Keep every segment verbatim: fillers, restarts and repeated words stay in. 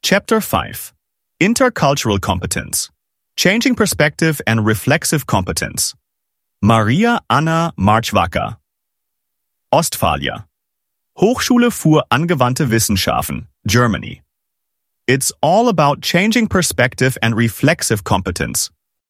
Chapter five. Intercultural Competence. Changing Perspective and Reflexive Competence. Maria Anna Marchwacker. Ostfalia. Hochschule für angewandte Wissenschaften, Germany. It's all about changing perspective and reflexive competence.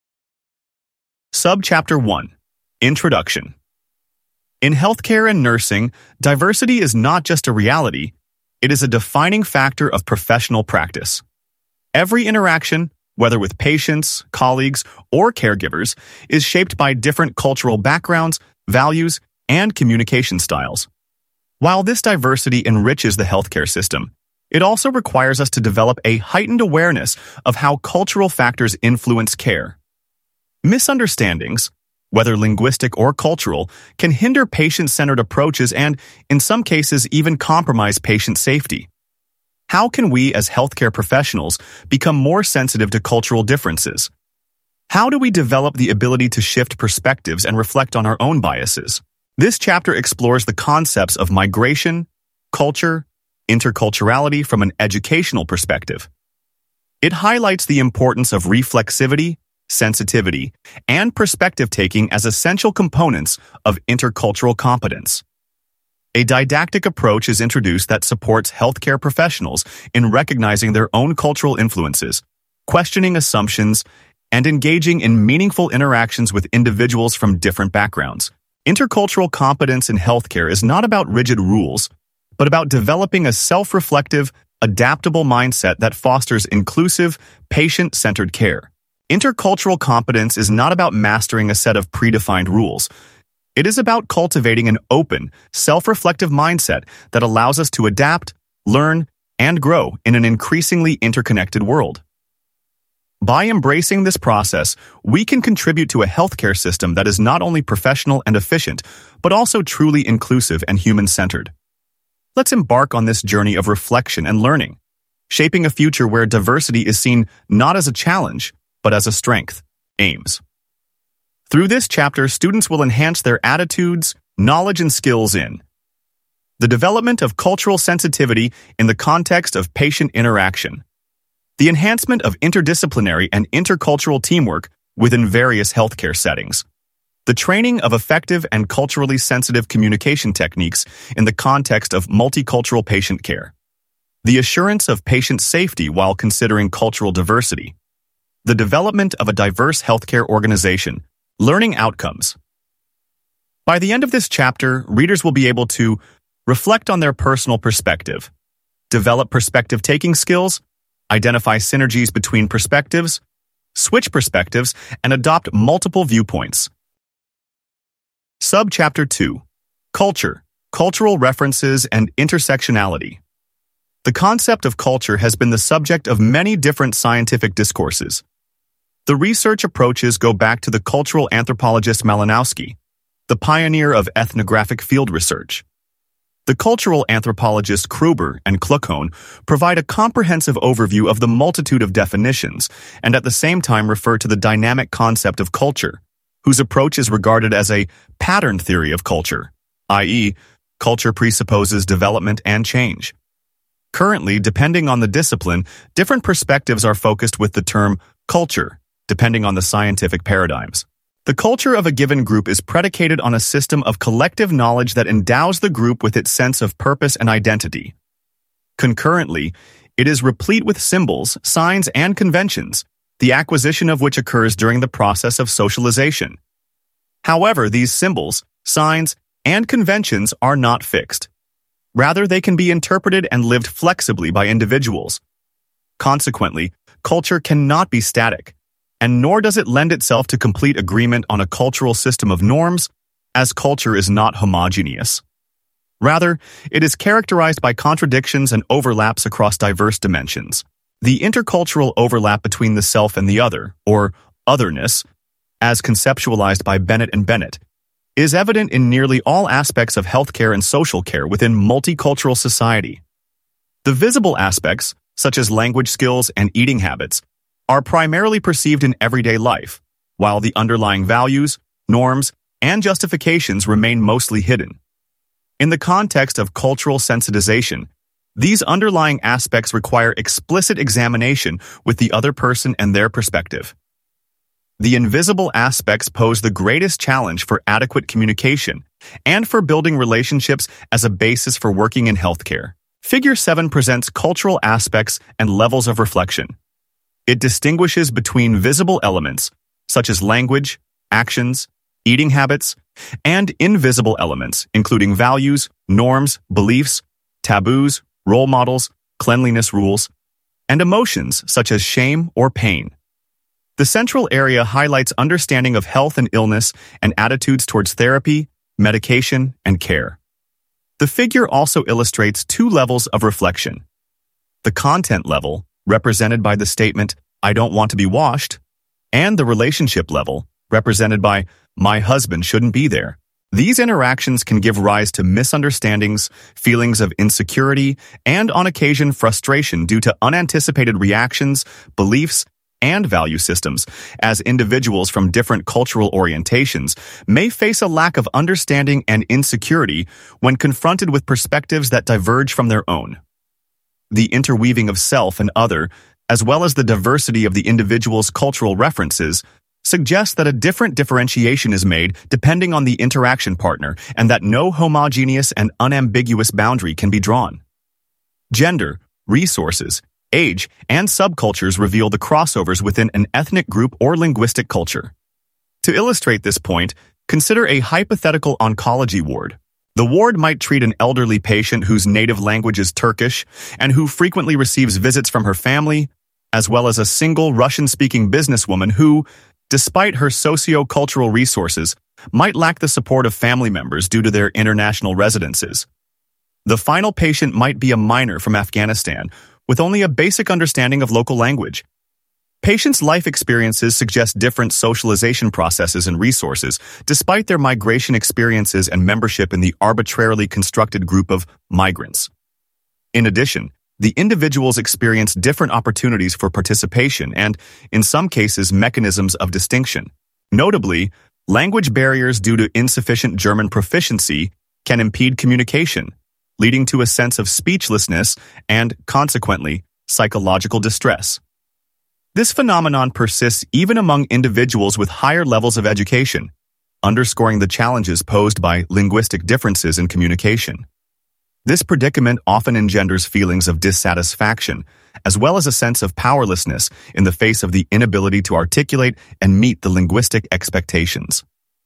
Subchapter one. Introduction. In healthcare and nursing, diversity is not just a reality, it is a defining factor of professional practice. Every interaction, whether with patients, colleagues, or caregivers, is shaped by different cultural backgrounds, values, and communication styles. While this diversity enriches the healthcare system, it also requires us to develop a heightened awareness of how cultural factors influence care. Misunderstandings, whether linguistic or cultural, can hinder patient-centered approaches and, in some cases, even compromise patient safety. How can we, as healthcare professionals, become more sensitive to cultural differences? How do we develop the ability to shift perspectives and reflect on our own biases? This chapter explores the concepts of migration, culture, interculturality from an educational perspective. It highlights the importance of reflexivity, sensitivity, and perspective-taking as essential components of intercultural competence. A didactic approach is introduced that supports healthcare professionals in recognizing their own cultural influences, questioning assumptions, and engaging in meaningful interactions with individuals from different backgrounds. Intercultural competence in healthcare is not about rigid rules, but about developing a self-reflective, adaptable mindset that fosters inclusive, patient-centered care. Intercultural competence is not about mastering a set of predefined rules. It is about cultivating an open, self-reflective mindset that allows us to adapt, learn, and grow in an increasingly interconnected world. By embracing this process, we can contribute to a healthcare system that is not only professional and efficient, but also truly inclusive and human-centered. Let's embark on this journey of reflection and learning, shaping a future where diversity is seen not as a challenge, but as a strength. Aims. Through this chapter, students will enhance their attitudes, knowledge, and skills in the development of cultural sensitivity in the context of patient interaction, the enhancement of interdisciplinary and intercultural teamwork within various healthcare settings, the training of effective and culturally sensitive communication techniques in the context of multicultural patient care, the assurance of patient safety while considering cultural diversity, the development of a diverse healthcare organization, learning outcomes. By the end of this chapter, readers will be able to reflect on their personal perspective, develop perspective-taking skills, identify synergies between perspectives, switch perspectives, and adopt multiple viewpoints. Subchapter two. Culture, Cultural References, and Intersectionality. The concept of culture has been the subject of many different scientific discourses. The research approaches go back to the cultural anthropologist Malinowski, the pioneer of ethnographic field research. The cultural anthropologists Kruber and Kluckhohn provide a comprehensive overview of the multitude of definitions and at the same time refer to the dynamic concept of culture, whose approach is regarded as a pattern theory of culture, that is, culture presupposes development and change. Currently, depending on the discipline, different perspectives are focused with the term culture, depending on the scientific paradigms. The culture of a given group is predicated on a system of collective knowledge that endows the group with its sense of purpose and identity. Concurrently, it is replete with symbols, signs, and conventions, the acquisition of which occurs during the process of socialization. However, these symbols, signs, and conventions are not fixed. Rather, they can be interpreted and lived flexibly by individuals. Consequently, culture cannot be static, and nor does it lend itself to complete agreement on a cultural system of norms, as culture is not homogeneous. Rather, it is characterized by contradictions and overlaps across diverse dimensions. The intercultural overlap between the self and the other, or otherness, as conceptualized by Bennett and Bennett, is evident in nearly all aspects of healthcare and social care within multicultural society. The visible aspects, such as language skills and eating habits, are primarily perceived in everyday life, while the underlying values, norms, and justifications remain mostly hidden. In the context of cultural sensitization, These underlying aspects require explicit examination with the other person and their perspective. The invisible aspects pose the greatest challenge for adequate communication and for building relationships as a basis for working in healthcare. Figure seven presents cultural aspects and levels of reflection. It distinguishes between visible elements, such as language, actions, eating habits, and invisible elements, including values, norms, beliefs, taboos, role models, cleanliness rules, and emotions such as shame or pain. The central area highlights understanding of health and illness and attitudes towards therapy, medication, and care. The figure also illustrates two levels of reflection. The content level, represented by the statement, "I don't want to be washed," and the relationship level, represented by, "My husband shouldn't be there." These interactions can give rise to misunderstandings, feelings of insecurity, and on occasion frustration due to unanticipated reactions, beliefs, and value systems, as individuals from different cultural orientations may face a lack of understanding and insecurity when confronted with perspectives that diverge from their own. The interweaving of self and other, as well as the diversity of the individual's cultural references, suggests that a different differentiation is made depending on the interaction partner and that no homogeneous and unambiguous boundary can be drawn. Gender, resources, age, and subcultures reveal the crossovers within an ethnic group or linguistic culture. To illustrate this point, consider a hypothetical oncology ward. The ward might treat an elderly patient whose native language is Turkish and who frequently receives visits from her family, as well as a single Russian-speaking businesswoman who, despite her socio-cultural resources, might lack the support of family members due to their international residences. The final patient might be a minor from Afghanistan, with only a basic understanding of local language. Patients' life experiences suggest different socialization processes and resources, despite their migration experiences and membership in the arbitrarily constructed group of migrants. In addition, the individuals experience different opportunities for participation and, in some cases, mechanisms of distinction. Notably, language barriers due to insufficient German proficiency can impede communication, leading to a sense of speechlessness and, consequently, psychological distress. This phenomenon persists even among individuals with higher levels of education, underscoring the challenges posed by linguistic differences in communication. This predicament often engenders feelings of dissatisfaction, as well as a sense of powerlessness in the face of the inability to articulate and meet the linguistic expectations.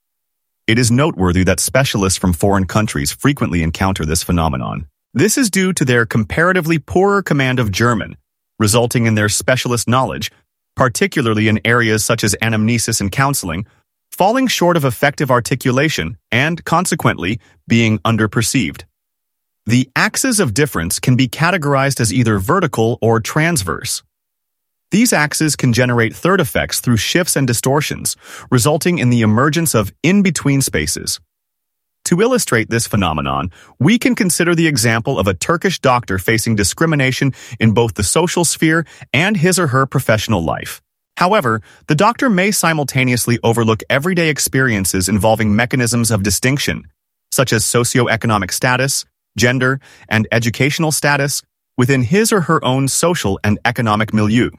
It is noteworthy that specialists from foreign countries frequently encounter this phenomenon. This is due to their comparatively poorer command of German, resulting in their specialist knowledge, particularly in areas such as anamnesis and counseling, falling short of effective articulation and, consequently, being underperceived. The axes of difference can be categorized as either vertical or transverse. These axes can generate third effects through shifts and distortions, resulting in the emergence of in-between spaces. To illustrate this phenomenon, we can consider the example of a Turkish doctor facing discrimination in both the social sphere and his or her professional life. However, the doctor may simultaneously overlook everyday experiences involving mechanisms of distinction, such as socioeconomic status, gender, and educational status, within his or her own social and economic milieu.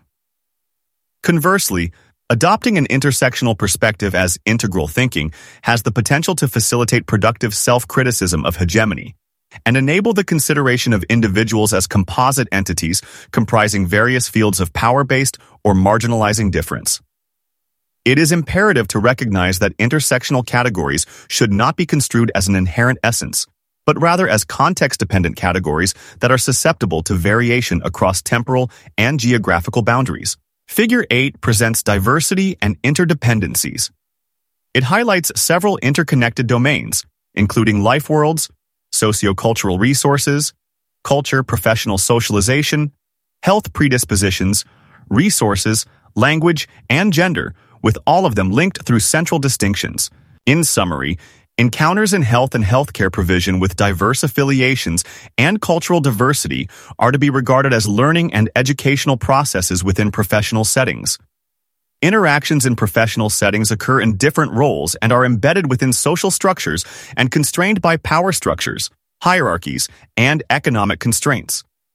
Conversely, adopting an intersectional perspective as integral thinking has the potential to facilitate productive self-criticism of hegemony and enable the consideration of individuals as composite entities comprising various fields of power-based or marginalizing difference. It is imperative to recognize that intersectional categories should not be construed as an inherent essence, but rather as context-dependent categories that are susceptible to variation across temporal and geographical boundaries. Figure eight presents diversity and interdependencies. It highlights several interconnected domains, including life worlds, sociocultural resources, culture, professional socialization, health predispositions, resources, language, and gender, with all of them linked through central distinctions. In summary, encounters in health and healthcare provision with diverse affiliations and cultural diversity are to be regarded as learning and educational processes within professional settings. Interactions in professional settings occur in different roles and are embedded within social structures and constrained by power structures, hierarchies, and economic constraints.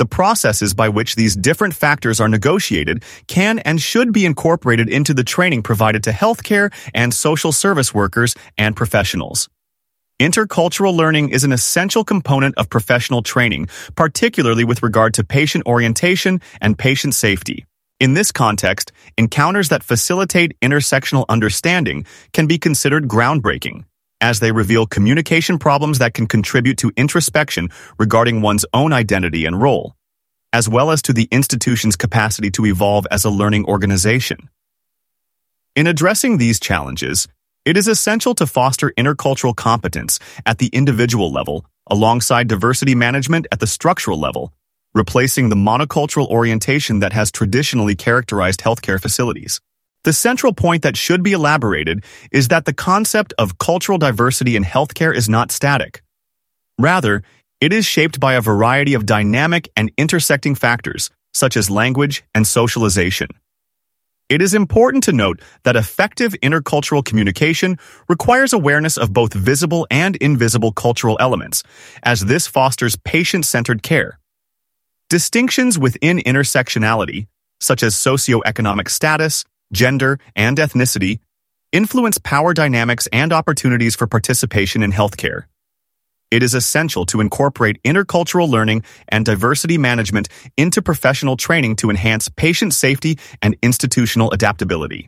The processes by which these different factors are negotiated can and should be incorporated into the training provided to healthcare and social service workers and professionals. Intercultural learning is an essential component of professional training, particularly with regard to patient orientation and patient safety. In this context, encounters that facilitate intersectional understanding can be considered groundbreaking, as they reveal communication problems that can contribute to introspection regarding one's own identity and role, as well as to the institution's capacity to evolve as a learning organization. In addressing these challenges, it is essential to foster intercultural competence at the individual level, alongside diversity management at the structural level, replacing the monocultural orientation that has traditionally characterized healthcare facilities. The central point that should be elaborated is that the concept of cultural diversity in healthcare is not static. Rather, it is shaped by a variety of dynamic and intersecting factors, such as language and socialization. It is important to note that effective intercultural communication requires awareness of both visible and invisible cultural elements, as this fosters patient-centered care. Distinctions within intersectionality, such as socioeconomic status, gender, and ethnicity, influence power dynamics and opportunities for participation in healthcare. It is essential to incorporate intercultural learning and diversity management into professional training to enhance patient safety and institutional adaptability.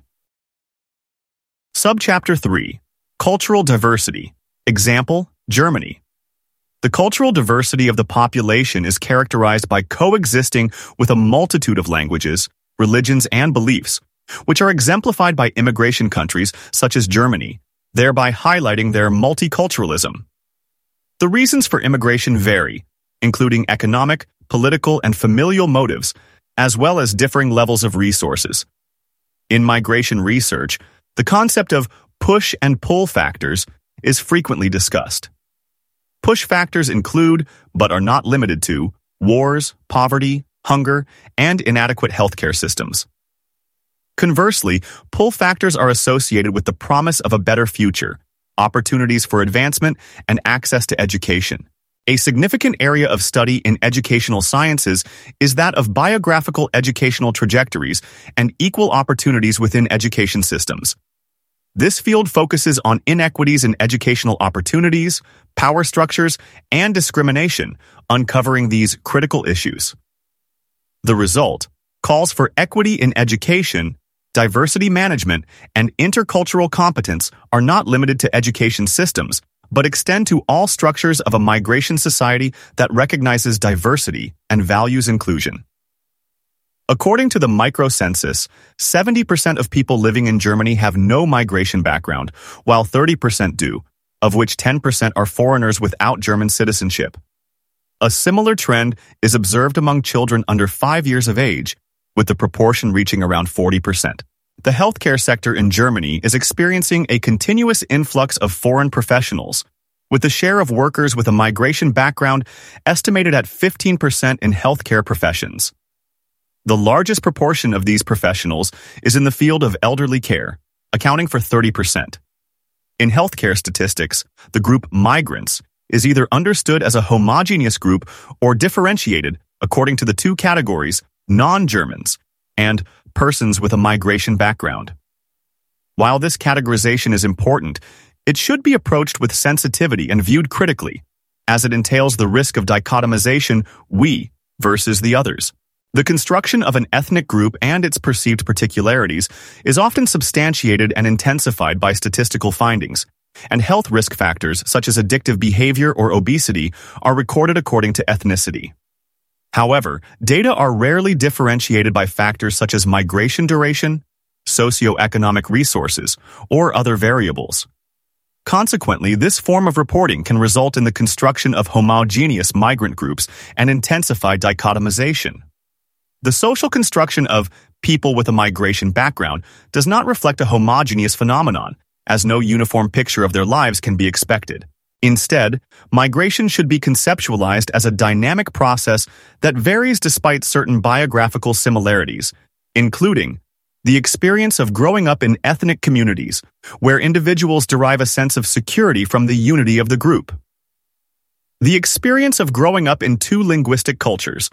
Subchapter three. Cultural Diversity. Example, Germany. The cultural diversity of the population is characterized by coexisting with a multitude of languages, religions, and beliefs, which are exemplified by immigration countries such as Germany, thereby highlighting their multiculturalism. The reasons for immigration vary, including economic, political, and familial motives, as well as differing levels of resources. In migration research, the concept of push and pull factors is frequently discussed. Push factors include, but are not limited to, wars, poverty, hunger, and inadequate healthcare systems. Conversely, pull factors are associated with the promise of a better future, opportunities for advancement, and access to education. A significant area of study in educational sciences is that of biographical educational trajectories and equal opportunities within education systems. This field focuses on inequities in educational opportunities, power structures, and discrimination, uncovering these critical issues. The result calls for equity in education. Diversity management and intercultural competence are not limited to education systems, but extend to all structures of a migration society that recognizes diversity and values inclusion. According to the microcensus, seventy percent of people living in Germany have no migration background, while thirty percent do, of which ten percent are foreigners without German citizenship. A similar trend is observed among children under five years of age, with the proportion reaching around forty percent. The healthcare sector in Germany is experiencing a continuous influx of foreign professionals, with the share of workers with a migration background estimated at fifteen percent in healthcare professions. The largest proportion of these professionals is in the field of elderly care, accounting for thirty percent. In healthcare statistics, the group migrants is either understood as a homogeneous group or differentiated according to the two categories, non-Germans and persons with a migration background. While this categorization is important, it should be approached with sensitivity and viewed critically, as it entails the risk of dichotomization, we versus the others. The construction of an ethnic group and its perceived particularities is often substantiated and intensified by statistical findings, and health risk factors such as addictive behavior or obesity are recorded according to ethnicity. However, data are rarely differentiated by factors such as migration duration, socioeconomic resources, or other variables. Consequently, this form of reporting can result in the construction of homogeneous migrant groups and intensify dichotomization. The social construction of people with a migration background does not reflect a homogeneous phenomenon, as no uniform picture of their lives can be expected. Instead, migration should be conceptualized as a dynamic process that varies despite certain biographical similarities, including the experience of growing up in ethnic communities, where individuals derive a sense of security from the unity of the group. The experience of growing up in two linguistic cultures,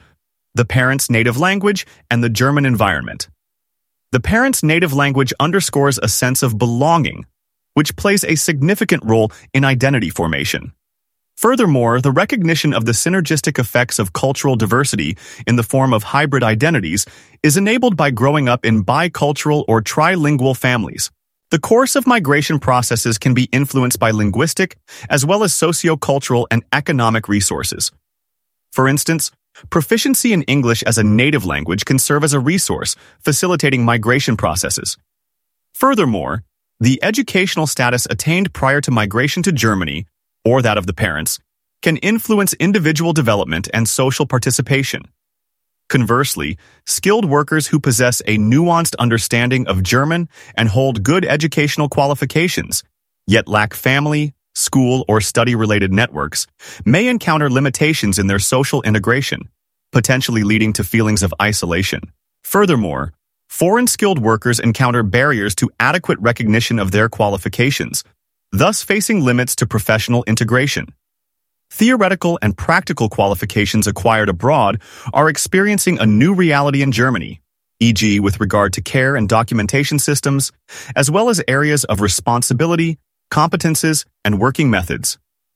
the parent's native language, and the German environment. The parent's native language underscores a sense of belonging, which plays a significant role in identity formation. Furthermore, the recognition of the synergistic effects of cultural diversity in the form of hybrid identities is enabled by growing up in bicultural or trilingual families. The course of migration processes can be influenced by linguistic as well as sociocultural and economic resources. For instance, proficiency in English as a native language can serve as a resource, facilitating migration processes. Furthermore, the educational status attained prior to migration to Germany, or that of the parents, can influence individual development and social participation. Conversely, skilled workers who possess a nuanced understanding of German and hold good educational qualifications, yet lack family, school, or study-related networks, may encounter limitations in their social integration, potentially leading to feelings of isolation. Furthermore, foreign skilled workers encounter barriers to adequate recognition of their qualifications, thus facing limits to professional integration. Theoretical and practical qualifications acquired abroad are experiencing a new reality in Germany, for example with regard to care and documentation systems, as well as areas of responsibility, competences, and working methods.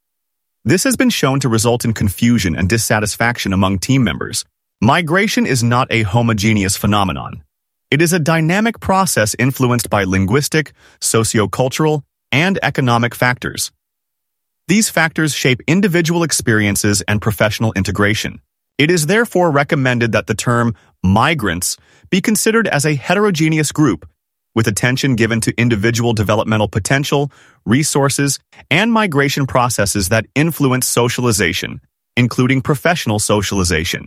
This has been shown to result in confusion and dissatisfaction among team members. Migration is not a homogeneous phenomenon. It is a dynamic process influenced by linguistic, sociocultural, and economic factors. These factors shape individual experiences and professional integration. It is therefore recommended that the term migrants be considered as a heterogeneous group, with attention given to individual developmental potential, resources, and migration processes that influence socialization, including professional socialization.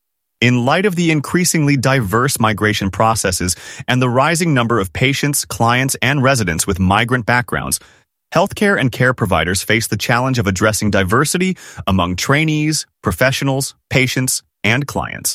In light of the increasingly diverse migration processes and the rising number of patients, clients, and residents with migrant backgrounds, healthcare and care providers face the challenge of addressing diversity among trainees, professionals, patients, and clients.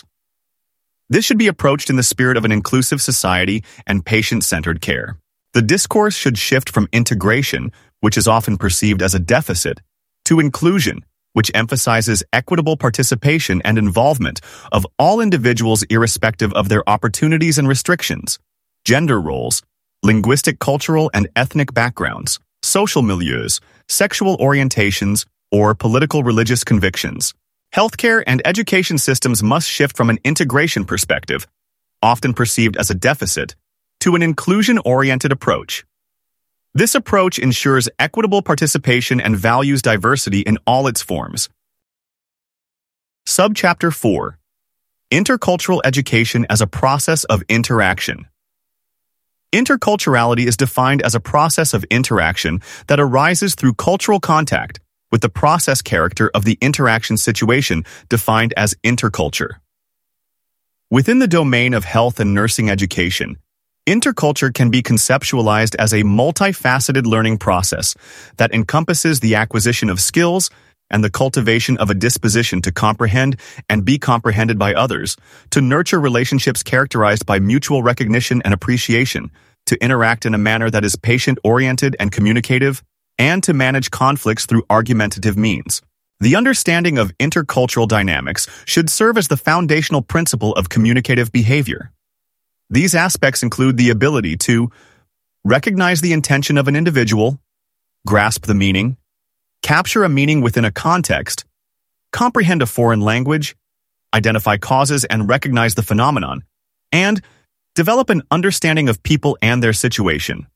This should be approached in the spirit of an inclusive society and patient-centered care. The discourse should shift from integration, which is often perceived as a deficit, to inclusion, which emphasizes equitable participation and involvement of all individuals irrespective of their opportunities and restrictions, gender roles, linguistic, cultural, and ethnic backgrounds, social milieus, sexual orientations, or political religious convictions. Healthcare and education systems must shift from an integration perspective, often perceived as a deficit, to an inclusion-oriented approach. This approach ensures equitable participation and values diversity in all its forms. Subchapter four. Intercultural education as a process of interaction. Interculturality is defined as a process of interaction that arises through cultural contact, with the process character of the interaction situation defined as interculture. Within the domain of health and nursing education, interculture can be conceptualized as a multifaceted learning process that encompasses the acquisition of skills and the cultivation of a disposition to comprehend and be comprehended by others, to nurture relationships characterized by mutual recognition and appreciation, to interact in a manner that is patient-oriented and communicative, and to manage conflicts through argumentative means. The understanding of intercultural dynamics should serve as the foundational principle of communicative behavior. These aspects include the ability to recognize the intention of an individual, grasp the meaning, capture a meaning within a context, comprehend a foreign language, identify causes and recognize the phenomenon, and develop an understanding of people and their situation.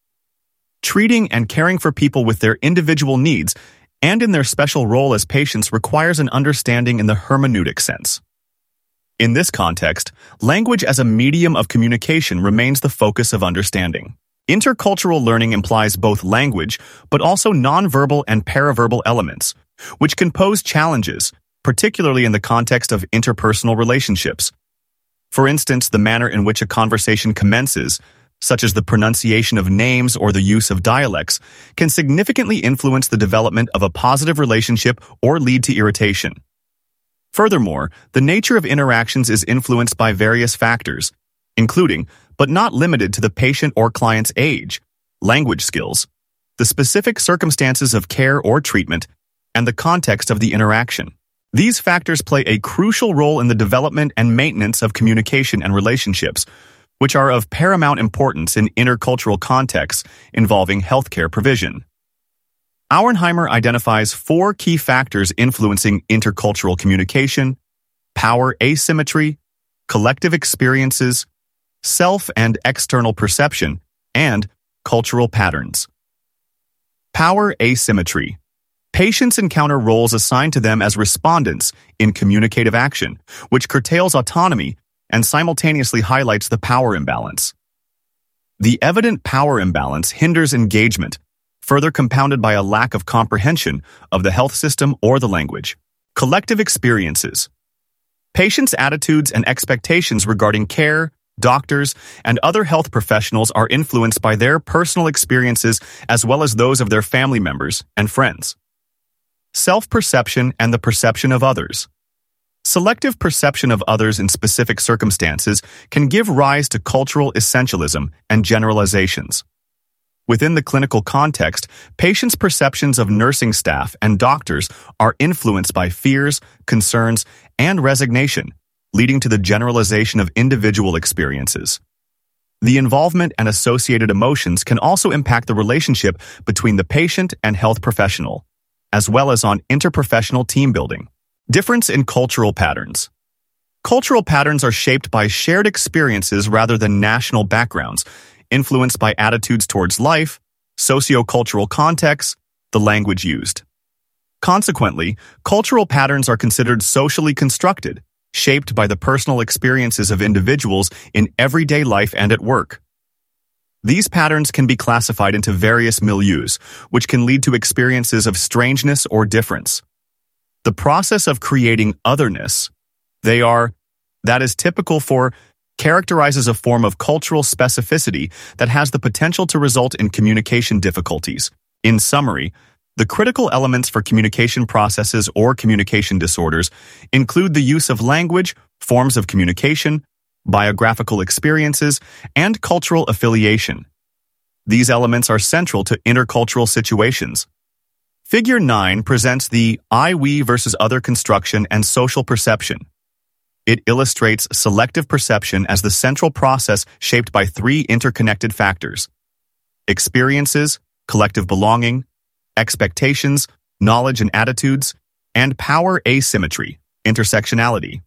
Treating and caring for people with their individual needs and in their special role as patients requires an understanding in the hermeneutic sense. In this context, language as a medium of communication remains the focus of understanding. Intercultural learning implies both language, but also nonverbal and paraverbal elements, which can pose challenges, particularly in the context of interpersonal relationships. For instance, the manner in which a conversation commences, such as the pronunciation of names or the use of dialects, can significantly influence the development of a positive relationship or lead to irritation. Furthermore, the nature of interactions is influenced by various factors, including, but not limited to the patient or client's age, language skills, the specific circumstances of care or treatment, and the context of the interaction. These factors play a crucial role in the development and maintenance of communication and relationships, which are of paramount importance in intercultural contexts involving healthcare provision. Auernheimer identifies four key factors influencing intercultural communication: power asymmetry, collective experiences, self and external perception, and cultural patterns. Power asymmetry. Patients encounter roles assigned to them as respondents in communicative action, which curtails autonomy and simultaneously highlights the power imbalance. The evident power imbalance hinders engagement, further compounded by a lack of comprehension of the health system or the language. Collective experiences. Patients' attitudes and expectations regarding care, doctors, and other health professionals are influenced by their personal experiences as well as those of their family members and friends. Self-perception and the perception of others. Selective perception of others in specific circumstances can give rise to cultural essentialism and generalizations. Within the clinical context, patients' perceptions of nursing staff and doctors are influenced by fears, concerns, and resignation, leading to the generalization of individual experiences. The involvement and associated emotions can also impact the relationship between the patient and health professional, as well as on interprofessional team building. Difference in cultural patterns. Cultural patterns are shaped by shared experiences rather than national backgrounds, influenced by attitudes towards life, sociocultural contexts, the language used. Consequently, cultural patterns are considered socially constructed, shaped by the personal experiences of individuals in everyday life and at work. These patterns can be classified into various milieus, which can lead to experiences of strangeness or difference. The process of creating otherness, they are, that is typical for, characterizes a form of cultural specificity that has the potential to result in communication difficulties. In summary, the critical elements for communication processes or communication disorders include the use of language, forms of communication, biographical experiences, and cultural affiliation. These elements are central to intercultural situations. Figure nine presents the I-we versus other construction and social perception. It illustrates selective perception as the central process shaped by three interconnected factors: experiences, collective belonging, expectations, knowledge and attitudes, and power asymmetry, intersectionality.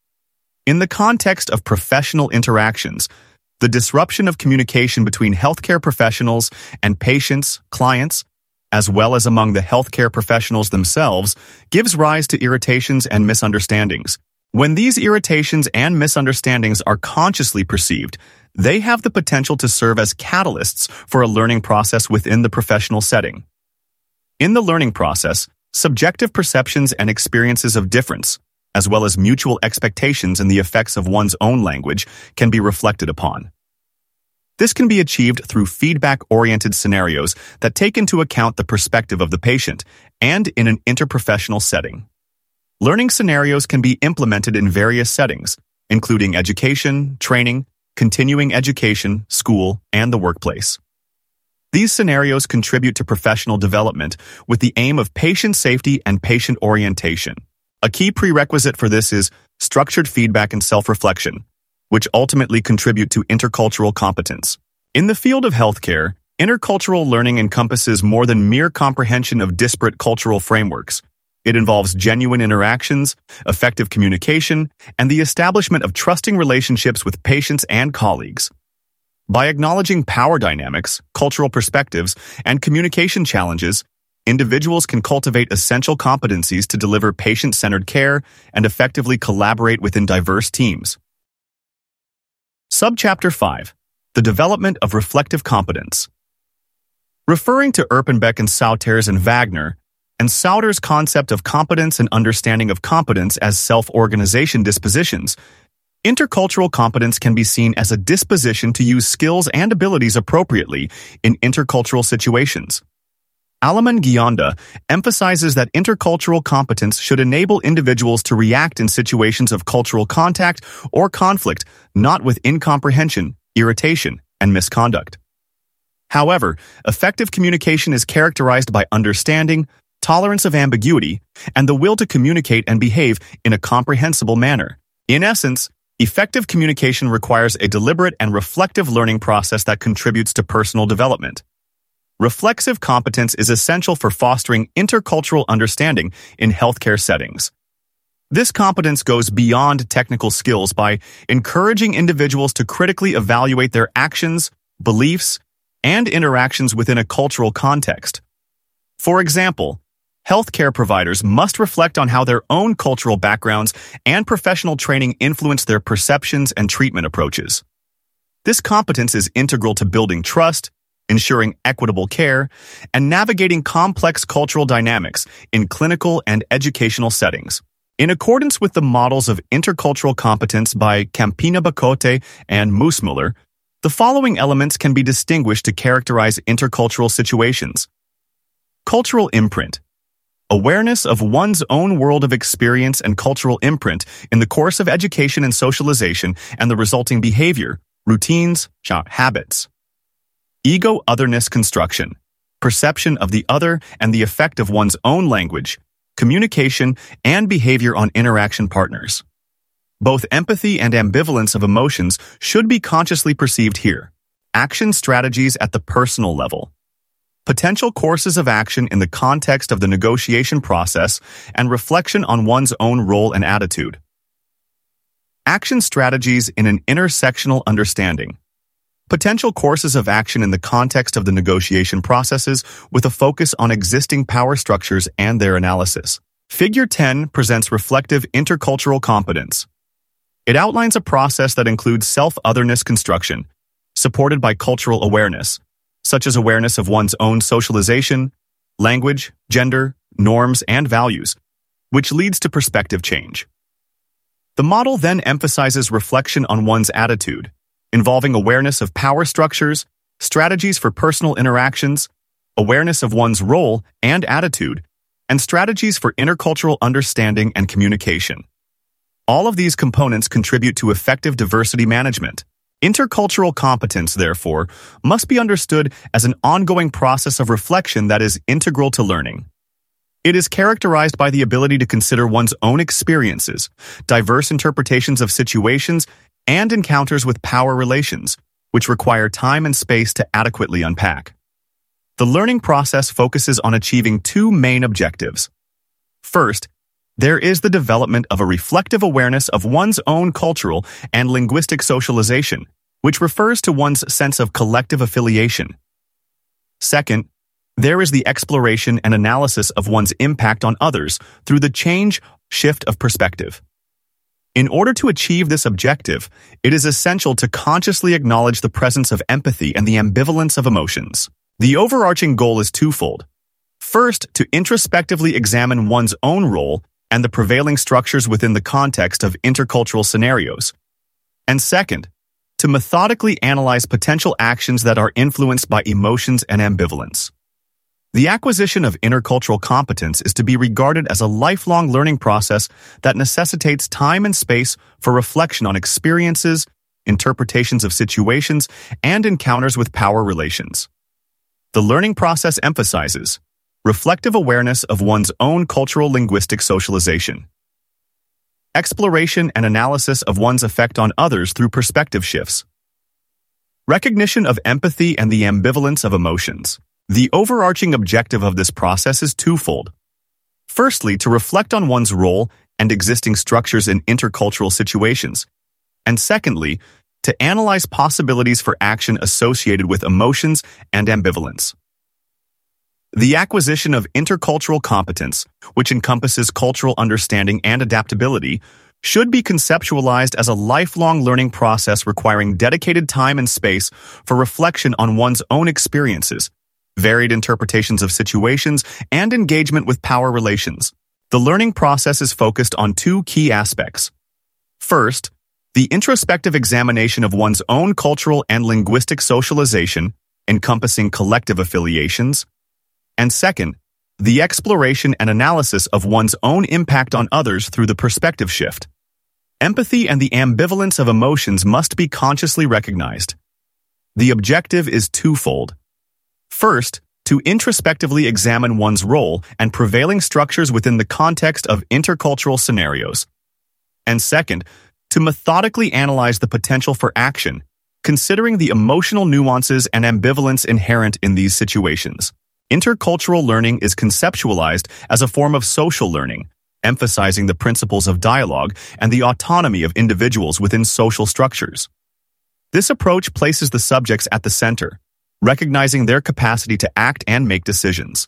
In the context of professional interactions, the disruption of communication between healthcare professionals and patients, clients, as well as among the healthcare professionals themselves, gives rise to irritations and misunderstandings. When these irritations and misunderstandings are consciously perceived, they have the potential to serve as catalysts for a learning process within the professional setting. In the learning process, subjective perceptions and experiences of difference, as well as mutual expectations and the effects of one's own language, can be reflected upon. This can be achieved through feedback-oriented scenarios that take into account the perspective of the patient and in an interprofessional setting. Learning scenarios can be implemented in various settings, including education, training, continuing education, school, and the workplace. These scenarios contribute to professional development with the aim of patient safety and patient orientation. A key prerequisite for this is structured feedback and self-reflection, which ultimately contribute to intercultural competence. In the field of healthcare, intercultural learning encompasses more than mere comprehension of disparate cultural frameworks. It involves genuine interactions, effective communication, and the establishment of trusting relationships with patients and colleagues. By acknowledging power dynamics, cultural perspectives, and communication challenges, individuals can cultivate essential competencies to deliver patient-centered care and effectively collaborate within diverse teams. Subchapter five. The Development of Reflective Competence. Referring to Erpenbeck and Souters and Wagner, and Souters' concept of competence and understanding of competence as self-organization dispositions, intercultural competence can be seen as a disposition to use skills and abilities appropriately in intercultural situations. Alaman Gionda emphasizes that intercultural competence should enable individuals to react in situations of cultural contact or conflict, not with incomprehension, irritation, and misconduct. However, effective communication is characterized by understanding, tolerance of ambiguity, and the will to communicate and behave in a comprehensible manner. In essence, effective communication requires a deliberate and reflective learning process that contributes to personal development. Reflexive competence is essential for fostering intercultural understanding in healthcare settings. This competence goes beyond technical skills by encouraging individuals to critically evaluate their actions, beliefs, and interactions within a cultural context. For example, healthcare providers must reflect on how their own cultural backgrounds and professional training influence their perceptions and treatment approaches. This competence is integral to building trust, ensuring equitable care, and navigating complex cultural dynamics in clinical and educational settings. In accordance with the models of intercultural competence by Campina-Bocote and Mussmuller, the following elements can be distinguished to characterize intercultural situations. Cultural imprint. Awareness of one's own world of experience and cultural imprint in the course of education and socialization and the resulting behavior, routines, habits. Ego-otherness construction. Perception of the other and the effect of one's own language, communication, and behavior on interaction partners. Both empathy and ambivalence of emotions should be consciously perceived here. Action strategies at the personal level. Potential courses of action in the context of the negotiation process and reflection on one's own role and attitude. Action strategies in an intersectional understanding. Potential courses of action in the context of the negotiation processes with a focus on existing power structures and their analysis. Figure ten presents reflective intercultural competence. It outlines a process that includes self-otherness construction, supported by cultural awareness, such as awareness of one's own socialization, language, gender, norms, and values, which leads to perspective change. The model then emphasizes reflection on one's attitude, involving awareness of power structures, strategies for personal interactions, awareness of one's role and attitude, and strategies for intercultural understanding and communication. All of these components contribute to effective diversity management. Intercultural competence, therefore, must be understood as an ongoing process of reflection that is integral to learning. It is characterized by the ability to consider one's own experiences, diverse interpretations of situations, and encounters with power relations, which require time and space to adequately unpack. The learning process focuses on achieving two main objectives. First, there is the development of a reflective awareness of one's own cultural and linguistic socialization, which refers to one's sense of collective affiliation. Second, there is the exploration and analysis of one's impact on others through the change, shift of perspective. In order to achieve this objective, it is essential to consciously acknowledge the presence of empathy and the ambivalence of emotions. The overarching goal is twofold. First, to introspectively examine one's own role and the prevailing structures within the context of intercultural scenarios. And second, to methodically analyze potential actions that are influenced by emotions and ambivalence. The acquisition of intercultural competence is to be regarded as a lifelong learning process that necessitates time and space for reflection on experiences, interpretations of situations, and encounters with power relations. The learning process emphasizes reflective awareness of one's own cultural linguistic socialization, exploration and analysis of one's effect on others through perspective shifts, recognition of empathy and the ambivalence of emotions. The overarching objective of this process is twofold. Firstly, to reflect on one's role and existing structures in intercultural situations, and secondly, to analyze possibilities for action associated with emotions and ambivalence. The acquisition of intercultural competence, which encompasses cultural understanding and adaptability, should be conceptualized as a lifelong learning process requiring dedicated time and space for reflection on one's own experiences, varied interpretations of situations, and engagement with power relations. The learning process is focused on two key aspects. First, the introspective examination of one's own cultural and linguistic socialization, encompassing collective affiliations. And second, the exploration and analysis of one's own impact on others through the perspective shift. Empathy and the ambivalence of emotions must be consciously recognized. The objective is twofold. First, to introspectively examine one's role and prevailing structures within the context of intercultural scenarios. And second, to methodically analyze the potential for action, considering the emotional nuances and ambivalence inherent in these situations. Intercultural learning is conceptualized as a form of social learning, emphasizing the principles of dialogue and the autonomy of individuals within social structures. This approach places the subjects at the center, recognizing their capacity to act and make decisions.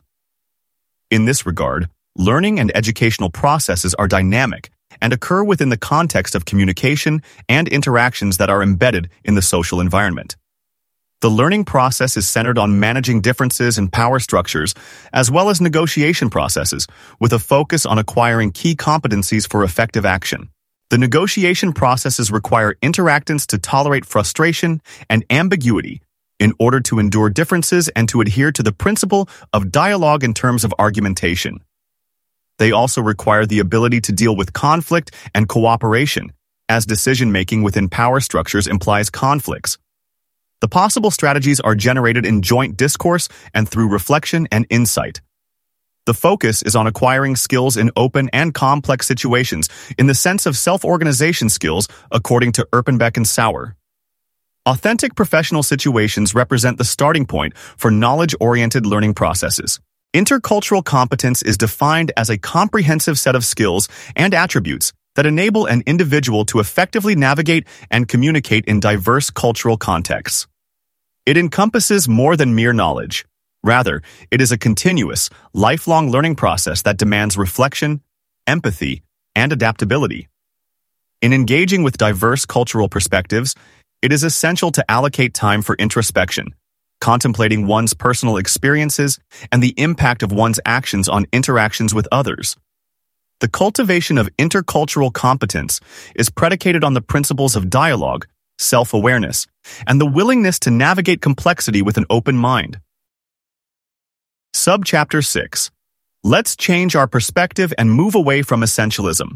In this regard, learning and educational processes are dynamic and occur within the context of communication and interactions that are embedded in the social environment. The learning process is centered on managing differences in power structures, as well as negotiation processes, with a focus on acquiring key competencies for effective action. The negotiation processes require interactants to tolerate frustration and ambiguity in order to endure differences and to adhere to the principle of dialogue in terms of argumentation. They also require the ability to deal with conflict and cooperation, as decision-making within power structures implies conflicts. The possible strategies are generated in joint discourse and through reflection and insight. The focus is on acquiring skills in open and complex situations in the sense of self-organization skills, according to Erpenbeck and Sauer. Authentic professional situations represent the starting point for knowledge-oriented learning processes. Intercultural competence is defined as a comprehensive set of skills and attributes that enable an individual to effectively navigate and communicate in diverse cultural contexts. It encompasses more than mere knowledge. Rather, it is a continuous, lifelong learning process that demands reflection, empathy, and adaptability. In engaging with diverse cultural perspectives, it is essential to allocate time for introspection, contemplating one's personal experiences and the impact of one's actions on interactions with others. The cultivation of intercultural competence is predicated on the principles of dialogue, self-awareness, and the willingness to navigate complexity with an open mind. Subchapter six. Let's change our perspective and move away from essentialism.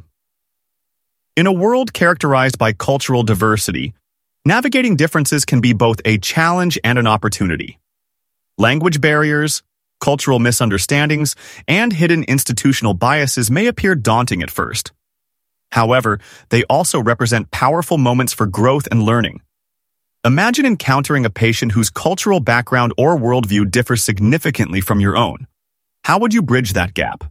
In a world characterized by cultural diversity, navigating differences can be both a challenge and an opportunity. Language barriers, cultural misunderstandings, and hidden institutional biases may appear daunting at first. However, they also represent powerful moments for growth and learning. Imagine encountering a patient whose cultural background or worldview differs significantly from your own. How would you bridge that gap?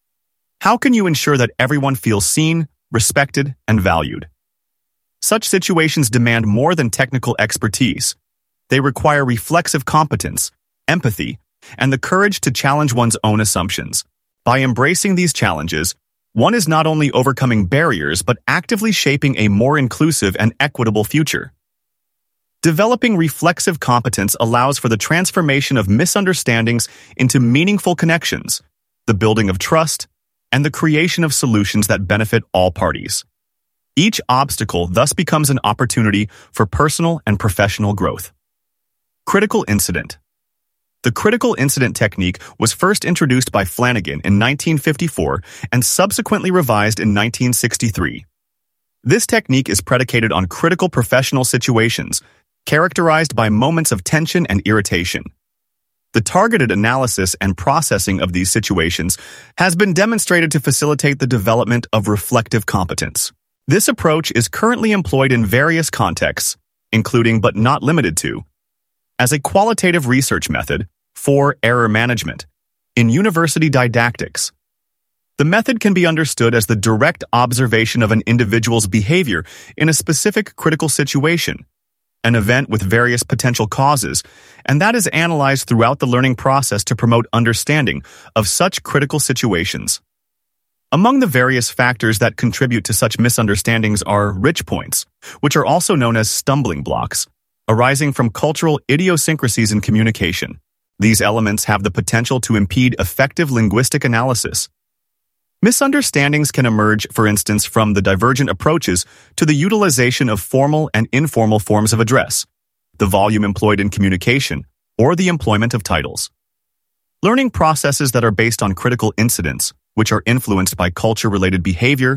How can you ensure that everyone feels seen, respected, and valued? Such situations demand more than technical expertise. They require reflexive competence, empathy, and the courage to challenge one's own assumptions. By embracing these challenges, one is not only overcoming barriers but actively shaping a more inclusive and equitable future. Developing reflexive competence allows for the transformation of misunderstandings into meaningful connections, the building of trust, and the creation of solutions that benefit all parties. Each obstacle thus becomes an opportunity for personal and professional growth. Critical incident. The critical incident technique was first introduced by Flanagan in nineteen fifty-four and subsequently revised in nineteen sixty-three. This technique is predicated on critical professional situations, characterized by moments of tension and irritation. The targeted analysis and processing of these situations has been demonstrated to facilitate the development of reflective competence. This approach is currently employed in various contexts, including but not limited to, as a qualitative research method for error management in university didactics. The method can be understood as the direct observation of an individual's behavior in a specific critical situation, an event with various potential causes, and that is analyzed throughout the learning process to promote understanding of such critical situations. Among the various factors that contribute to such misunderstandings are rich points, which are also known as stumbling blocks, arising from cultural idiosyncrasies in communication. These elements have the potential to impede effective linguistic analysis. Misunderstandings can emerge, for instance, from the divergent approaches to the utilization of formal and informal forms of address, the volume employed in communication, or the employment of titles. Learning processes that are based on critical incidents, which are influenced by culture-related behavior,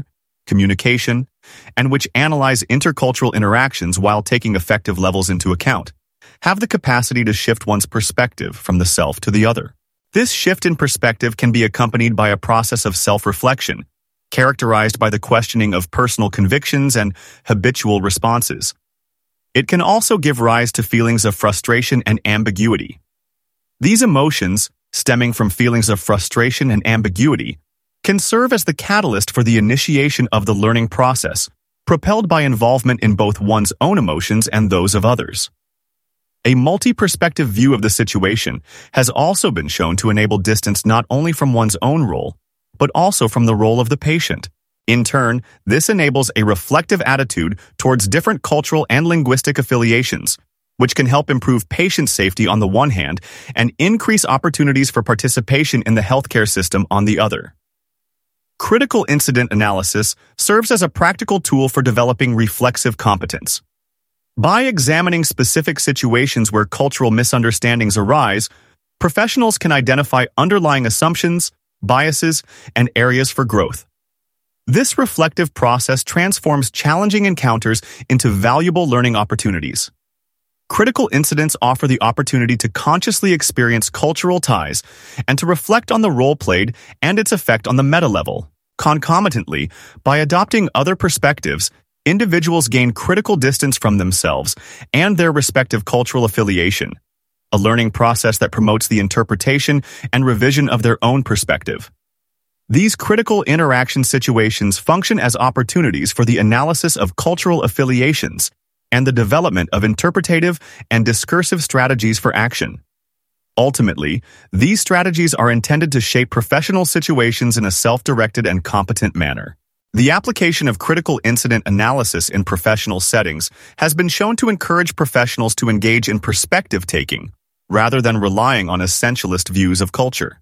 communication, and which analyze intercultural interactions while taking effective levels into account, have the capacity to shift one's perspective from the self to the other. This shift in perspective can be accompanied by a process of self-reflection, characterized by the questioning of personal convictions and habitual responses. It can also give rise to feelings of frustration and ambiguity. These emotions, stemming from feelings of frustration and ambiguity, can serve as the catalyst for the initiation of the learning process, propelled by involvement in both one's own emotions and those of others. A multi-perspective view of the situation has also been shown to enable distance not only from one's own role, but also from the role of the patient. In turn, this enables a reflective attitude towards different cultural and linguistic affiliations, which can help improve patient safety on the one hand and increase opportunities for participation in the healthcare system on the other. Critical incident analysis serves as a practical tool for developing reflexive competence. By examining specific situations where cultural misunderstandings arise, professionals can identify underlying assumptions, biases, and areas for growth. This reflective process transforms challenging encounters into valuable learning opportunities. Critical incidents offer the opportunity to consciously experience cultural ties and to reflect on the role played and its effect on the meta-level. Concomitantly, by adopting other perspectives, individuals gain critical distance from themselves and their respective cultural affiliation, a learning process that promotes the interpretation and revision of their own perspective. These critical interaction situations function as opportunities for the analysis of cultural affiliations and the development of interpretative and discursive strategies for action. Ultimately, these strategies are intended to shape professional situations in a self-directed and competent manner. The application of critical incident analysis in professional settings has been shown to encourage professionals to engage in perspective-taking, rather than relying on essentialist views of culture.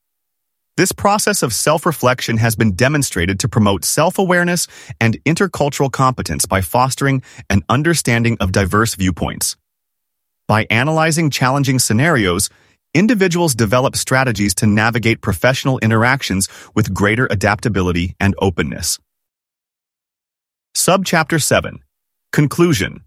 This process of self-reflection has been demonstrated to promote self-awareness and intercultural competence by fostering an understanding of diverse viewpoints. By analyzing challenging scenarios, individuals develop strategies to navigate professional interactions with greater adaptability and openness. Subchapter seven. Conclusion.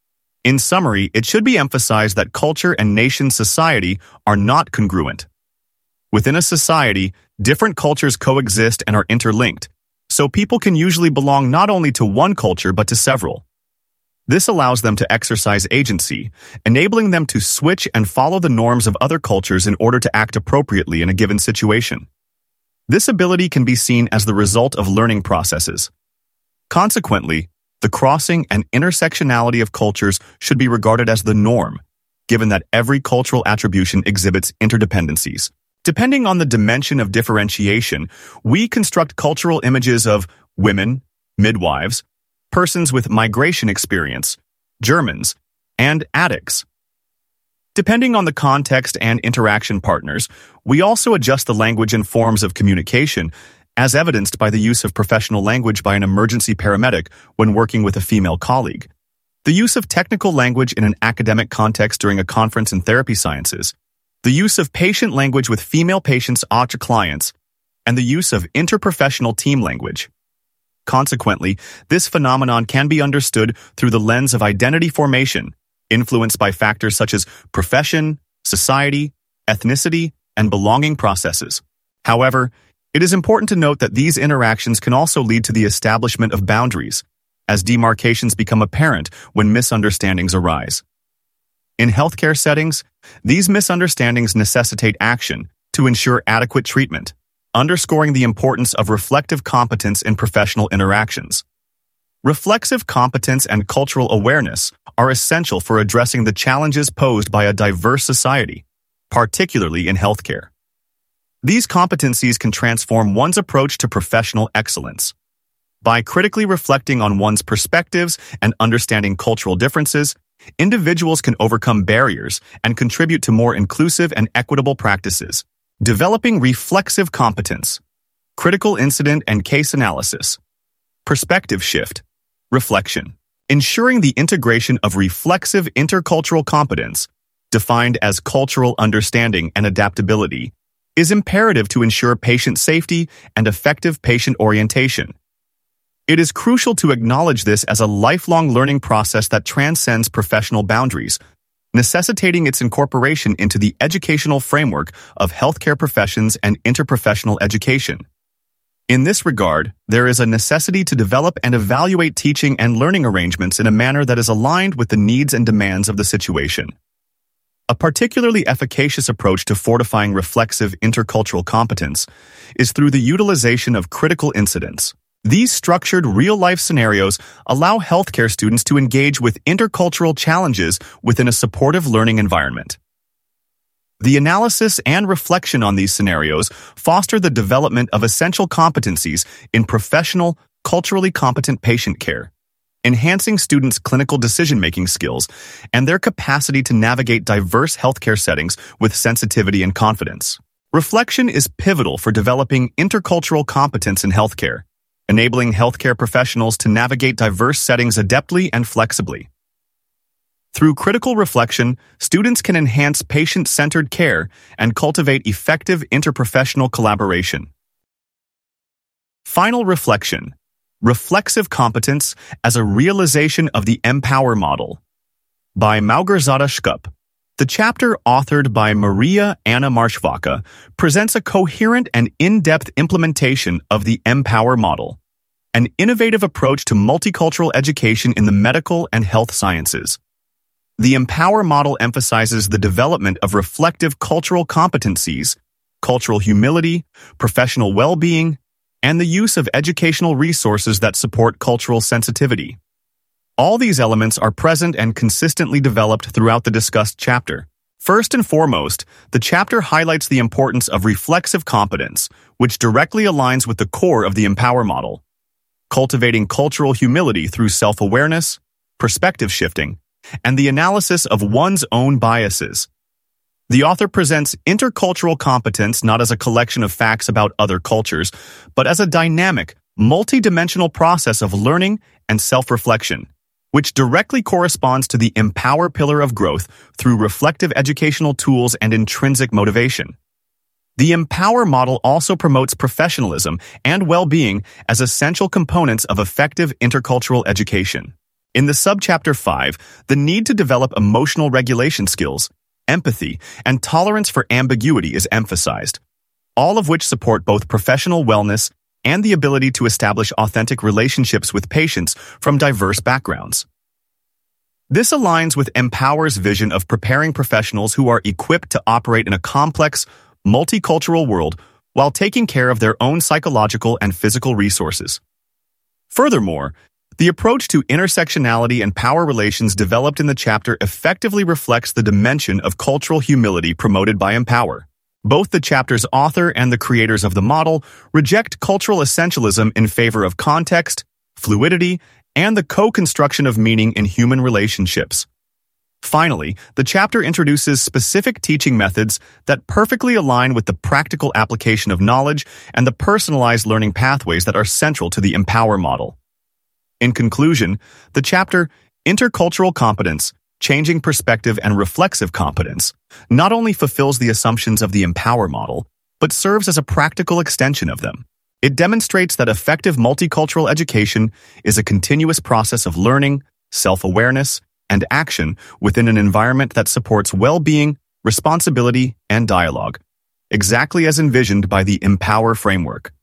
In summary, it should be emphasized that culture and nation society are not congruent. Within a society, different cultures coexist and are interlinked, so people can usually belong not only to one culture but to several. This allows them to exercise agency, enabling them to switch and follow the norms of other cultures in order to act appropriately in a given situation. This ability can be seen as the result of learning processes. Consequently, the crossing and intersectionality of cultures should be regarded as the norm, given that every cultural attribution exhibits interdependencies. Depending on the dimension of differentiation, we construct cultural images of women, midwives, persons with migration experience, Germans, and addicts. Depending on the context and interaction partners, we also adjust the language and forms of communication, as evidenced by the use of professional language by an emergency paramedic when working with a female colleague, the use of technical language in an academic context during a conference in therapy sciences, the use of patient language with female patients or clients, and the use of interprofessional team language. Consequently, this phenomenon can be understood through the lens of identity formation, influenced by factors such as profession, society, ethnicity, and belonging processes. However, it is important to note that these interactions can also lead to the establishment of boundaries, as demarcations become apparent when misunderstandings arise. In healthcare settings, these misunderstandings necessitate action to ensure adequate treatment, underscoring the importance of reflective competence in professional interactions. Reflexive competence and cultural awareness are essential for addressing the challenges posed by a diverse society, particularly in healthcare. These competencies can transform one's approach to professional excellence. By critically reflecting on one's perspectives and understanding cultural differences, individuals can overcome barriers and contribute to more inclusive and equitable practices. Developing reflexive competence, critical incident and case analysis, perspective shift, reflection. Ensuring the integration of reflexive intercultural competence, defined as cultural understanding and adaptability, is imperative to ensure patient safety and effective patient orientation. It is crucial to acknowledge this as a lifelong learning process that transcends professional boundaries, necessitating its incorporation into the educational framework of healthcare professions and interprofessional education. In this regard, there is a necessity to develop and evaluate teaching and learning arrangements in a manner that is aligned with the needs and demands of the situation. A particularly efficacious approach to fortifying reflexive intercultural competence is through the utilization of critical incidents. These structured real-life scenarios allow healthcare students to engage with intercultural challenges within a supportive learning environment. The analysis and reflection on these scenarios foster the development of essential competencies in professional, culturally competent patient care, enhancing students' clinical decision-making skills and their capacity to navigate diverse healthcare settings with sensitivity and confidence. Reflection is pivotal for developing intercultural competence in healthcare, enabling healthcare professionals to navigate diverse settings adeptly and flexibly. Through critical reflection, students can enhance patient-centered care and cultivate effective interprofessional collaboration. Final reflection: reflexive competence as a realization of the Empower model. By Małgorzata Szkup. The chapter, authored by Maria Anna Marszwaka, presents a coherent and in-depth implementation of the Empower model, an innovative approach to multicultural education in the medical and health sciences. The Empower model emphasizes the development of reflective cultural competencies, cultural humility, professional well-being, and the use of educational resources that support cultural sensitivity. All these elements are present and consistently developed throughout the discussed chapter. First and foremost, the chapter highlights the importance of reflexive competence, which directly aligns with the core of the Empower model, cultivating cultural humility through self-awareness, perspective shifting, and the analysis of one's own biases. The author presents intercultural competence not as a collection of facts about other cultures, but as a dynamic, multi-dimensional process of learning and self-reflection, which directly corresponds to the Empower pillar of growth through reflective educational tools and intrinsic motivation. The Empower model also promotes professionalism and well-being as essential components of effective intercultural education. In the subchapter five, the need to develop emotional regulation skills, empathy, and tolerance for ambiguity is emphasized, all of which support both professional wellness and the ability to establish authentic relationships with patients from diverse backgrounds. This aligns with Empower's vision of preparing professionals who are equipped to operate in a complex, multicultural world while taking care of their own psychological and physical resources. Furthermore, the approach to intersectionality and power relations developed in the chapter effectively reflects the dimension of cultural humility promoted by Empower. Both the chapter's author and the creators of the model reject cultural essentialism in favor of context, fluidity, and the co-construction of meaning in human relationships. Finally, the chapter introduces specific teaching methods that perfectly align with the practical application of knowledge and the personalized learning pathways that are central to the Empower model. In conclusion, the chapter, Intercultural Competence, Changing Perspective and Reflexive Competence, not only fulfills the assumptions of the Empower model, but serves as a practical extension of them. It demonstrates that effective multicultural education is a continuous process of learning, self-awareness, and action within an environment that supports well-being, responsibility, and dialogue, exactly as envisioned by the Empower framework.